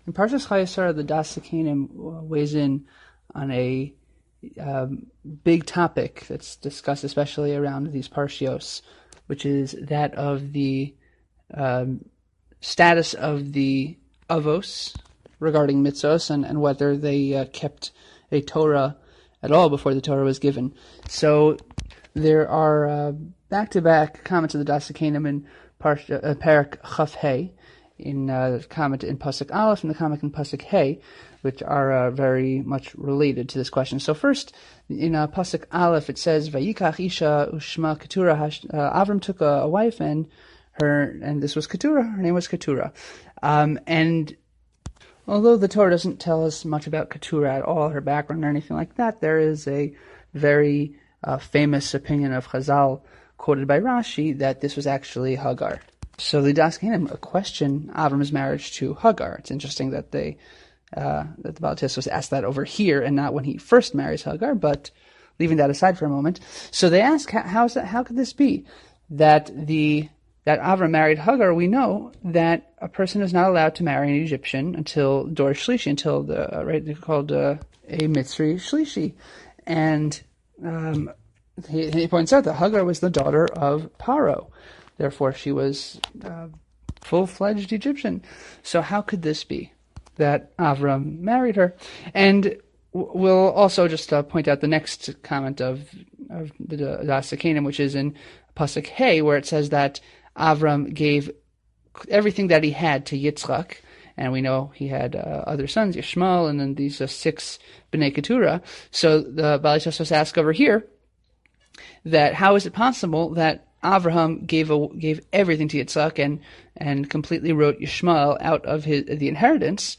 In Parshas Chayesara, the Das Sakanim weighs in on a big topic that's discussed especially around these parshios, which is that of the status of the avos regarding mitzvos and whether they kept a Torah at all before the Torah was given. So there are back-to-back comments of the Das Sakanim in Parak Chaf Hey, in comment in Pasuk Aleph and the comment in Pasuk Hey, which are very much related to this question. So first, in Pasuk Aleph, it says, Vayikach Isha Ushma Keturah. Avram took a wife, and this was Keturah. Her name was Keturah. And although the Torah doesn't tell us much about Keturah at all, her background or anything like that, there is a very famous opinion of Chazal, quoted by Rashi, that this was actually Hagar. So the Das Sakanim question Avram's marriage to Hagar. It's interesting that the Baal Tis was asked that over here and not when he first marries Hagar, but leaving that aside for a moment. So they ask, how could this be that Avram married Hagar? We know that a person is not allowed to marry an Egyptian until Dor Shlishi, until they're called a Mitzri Shlishi. And he points out that Hagar was the daughter of Paro. Therefore, she was full-fledged Egyptian. So how could this be that Avram married her? And we'll also just point out the next comment of the Das Sakanim, which is in Pasuk Hey, where it says that Avram gave everything that he had to Yitzchak, and we know he had other sons, Yishmael, and then these 6 Bnei Keturah. So the Baal Tosfos asks over here that how is it possible that Avraham gave everything to Yitzchak and completely wrote Yishmael out of the inheritance.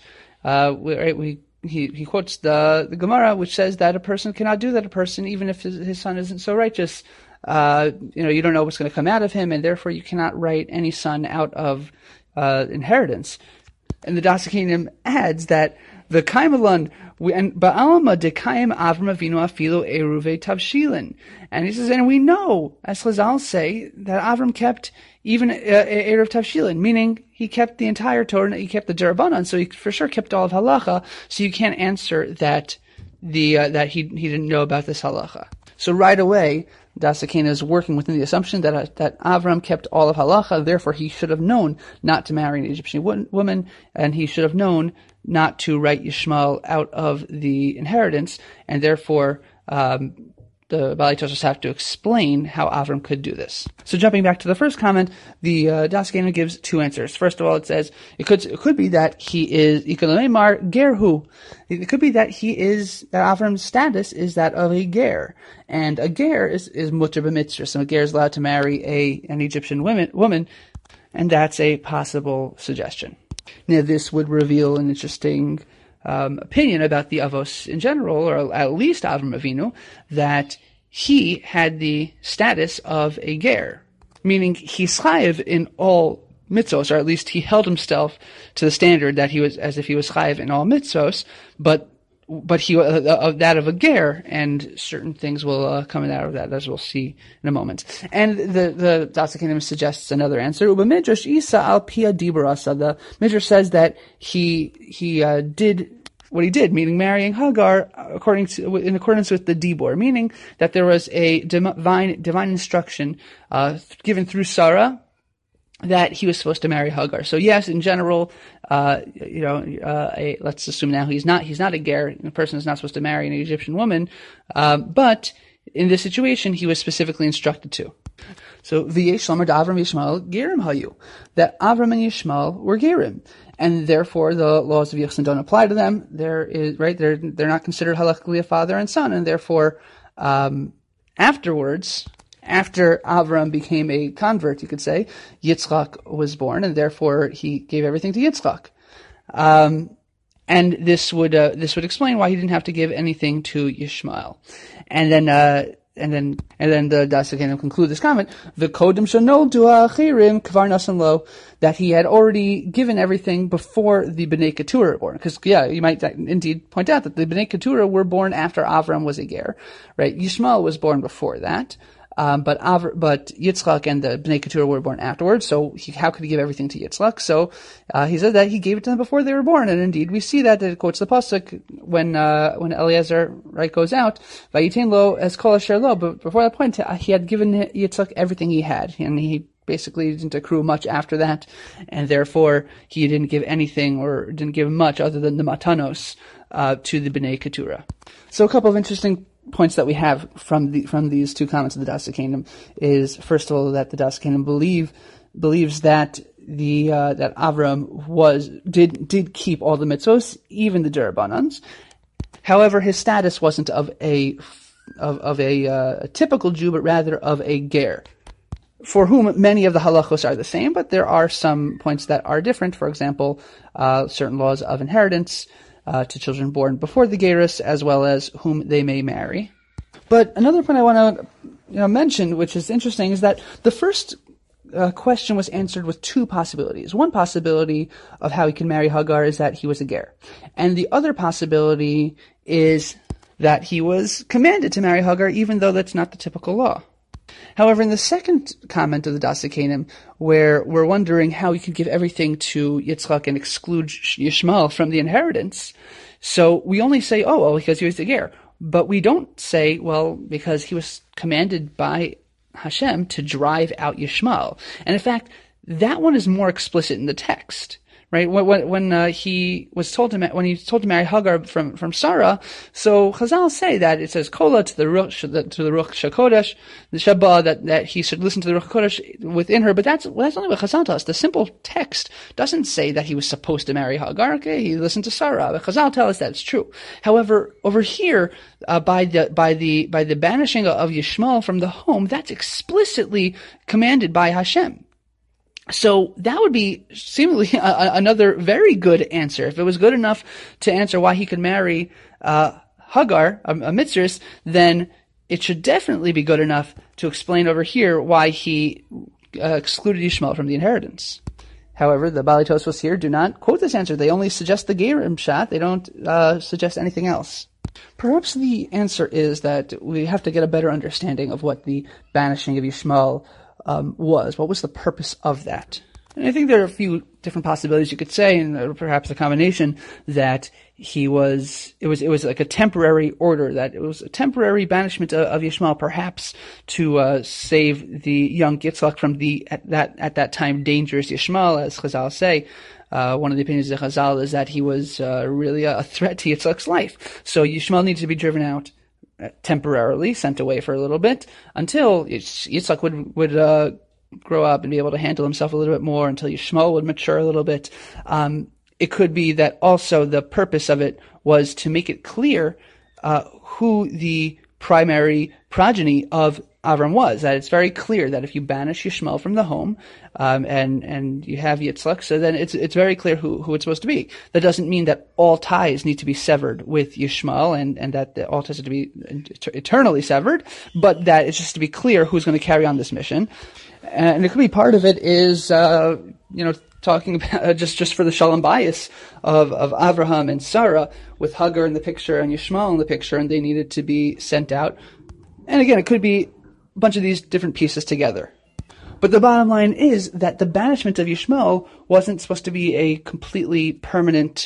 He quotes the Gemara, which says that a person cannot do that. A person, even if his son isn't so righteous, you don't know what's going to come out of him, and therefore you cannot write any son out of inheritance. And the Das Sakanim adds that the Kaimalan and Ba'alma de Kaim Avram Avinu Afilu Eruve Tavshilin. And he says, and we know, as Chazal say, that Avram kept even Eruv Tavshilin, meaning he kept the entire Torah, he kept the Derabanan, so he for sure kept all of Halacha, so you can't answer that that he didn't know about this Halacha. So right away, Das Sakanim is working within the assumption that Avram kept all of Halacha, therefore he should have known not to marry an Egyptian woman, and he should have known not to write Yishmael out of the inheritance, and therefore the Baal Tosfos have to explain how Avram could do this. So jumping back to the first comment, the Das Sakanim gives 2 answers. First of all, it says it could be that he is Ikonomemar Gerhu. It could be that that Avram's status is that of a ger, and a ger is mutter b'mitzvah. So a ger is allowed to marry an Egyptian woman, and that's a possible suggestion. Now, this would reveal an interesting opinion about the Avos in general, or at least Avram Avinu, that he had the status of a ger, meaning he's chayiv in all mitzvos, or at least he held himself to the standard that he was, as if he was chayiv in all mitzvos, but he that of a ger, and certain things will come out of that, as we'll see in a moment. And the Das Sakanim suggests another answer. Uba Midrash Isa al Pia Dibarasa. The Midrash says that he did what he did, meaning marrying Hagar in accordance with the Dibor, meaning that there was a divine instruction given through Sarah that he was supposed to marry Hagar. So yes, in general, let's assume now he's not a ger, a person is not supposed to marry an Egyptian woman, but in this situation, he was specifically instructed to. So v'yesh lamer d'Avram Yishmael gerim hayu, that Avram and Yishmael were gerim, and therefore the laws of Yichsin don't apply to them. They're not considered halachically a father and son, and therefore afterwards, after Avram became a convert, you could say, Yitzchak was born, and therefore he gave everything to Yitzchak. And this would explain why he didn't have to give anything to Yishmael. And then the Das Sakanim conclude this comment, the Kodim Shanol Dua Chirim Kvar Nasan Lo, that he had already given everything before the Bnei Keturah were born. Because, you might indeed point out that the Bnei Keturah were born after Avram was a ger, right? Yishmael was born before that. but Yitzchak and the Bnei Keturah were born afterwards, so how could he give everything to Yitzchak? So he said that he gave it to them before they were born, and indeed we see that it quotes the pasuk when Eliezer goes out, Vayitain lo es kol asher lo, but before that point he had given Yitzchak everything he had, and he basically didn't accrue much after that, and therefore he didn't give anything or didn't give much other than the matanos to the Bnei Keturah. So a couple of interesting points that we have from these two comments of the Das HaKenim is, first of all, that the Das HaKenim believes that that Avram did keep all the mitzvos, even the Durabanans. However, his status wasn't of a typical Jew, but rather of a ger, for whom many of the halachos are the same, but there are some points that are different. For example, certain laws of inheritance to children born before the gerus, as well as whom they may marry. But another point I want to mention, which is interesting, is that the first question was answered with two possibilities. One possibility of how he can marry Hagar is that he was a ger, and the other possibility is that he was commanded to marry Hagar, even though that's not the typical law. However, in the second comment of the Das HaKenim, where we're wondering how he could give everything to Yitzchak and exclude Yishmael from the inheritance, so we only say, because he was a ger. But we don't say, because he was commanded by Hashem to drive out Yishmael. And in fact, that one is more explicit in the text. Right, when he was told to marry Hagar from Sarah, so Chazal say that it says Kola to the Ruach Shakodesh, the Shabbat, that he should listen to the Ruach Kodesh within her. But that's only what Chazal tells us. The simple text doesn't say that he was supposed to marry Hagar. Okay, he listened to Sarah, but Chazal tell us that it's true. However, over here, by the banishing of Yishmael from the home, that's explicitly commanded by Hashem. So that would be seemingly another very good answer. If it was good enough to answer why he could marry Hagar, a mitzvah, then it should definitely be good enough to explain over here why he excluded Yishmael from the inheritance. However, the Baalei Tosfos here do not quote this answer. They only suggest the Gerim Pshat. They don't suggest anything else. Perhaps the answer is that we have to get a better understanding of what the banishing of Yishmael was. What was the purpose of that? And I think there are a few different possibilities you could say, and perhaps a combination that it was like a temporary order, that it was a temporary banishment of Yishmael, perhaps to save the young Yitzchak from the at that time dangerous Yishmael, as Chazal say. One of the opinions of Chazal is that he was really a threat to Yitzchak's life. So Yishmael needs to be driven out temporarily, sent away for a little bit, until Yitzchak would grow up and be able to handle himself a little bit more, until Yishmael would mature a little bit. It could be that also the purpose of it was to make it clear who the primary progeny of Avram was. That it's very clear that if you banish Yishmael from the home, and you have Yitzchak, so then it's very clear who it's supposed to be. That doesn't mean that all ties need to be severed with Yishmael, and that all ties have to be eternally severed, but that it's just to be clear who's going to carry on this mission. And it could be part of it is, talking about just for the shalom bias of Avraham and Sarah, with Hagar in the picture and Yishmael in the picture, and they needed to be sent out. And again, it could be a bunch of these different pieces together. But the bottom line is that the banishment of Yishmael wasn't supposed to be a completely permanent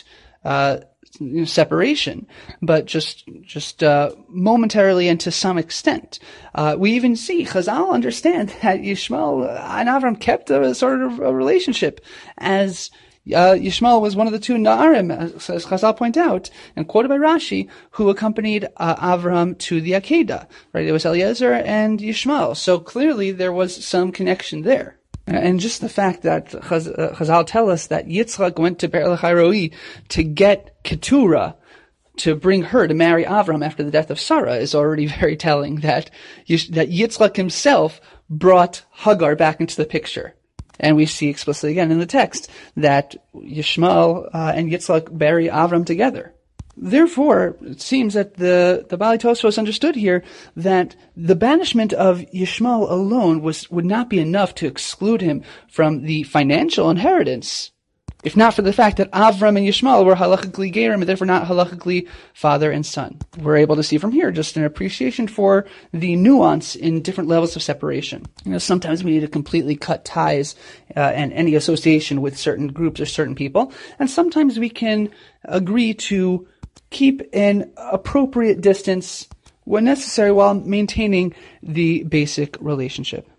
separation, but just momentarily and to some extent. We even see Chazal understand that Yishmael and Avram kept a sort of a relationship, as Yishmael was one of the two Na'arim, as Chazal point out, and quoted by Rashi, who accompanied Avram to the Akedah. Right, it was Eliezer and Yishmael. So clearly there was some connection there. And just the fact that Chazal tell us that Yitzchak went to Be'er Lachai Roi to get Keturah, to bring her to marry Avram after the death of Sarah, is already very telling that Yitzchak himself brought Hagar back into the picture. And we see explicitly again in the text that Yishmael and Yitzchak bury Avram together. Therefore, it seems that the Baalei Tosfos understood here that the banishment of Yishmael alone would not be enough to exclude him from the financial inheritance if not for the fact that Avram and Yishmael were halachically gerim, and therefore not halachically father and son. We're able to see from here just an appreciation for the nuance in different levels of separation. Sometimes we need to completely cut ties and any association with certain groups or certain people, and sometimes we can agree to keep an appropriate distance when necessary while maintaining the basic relationship.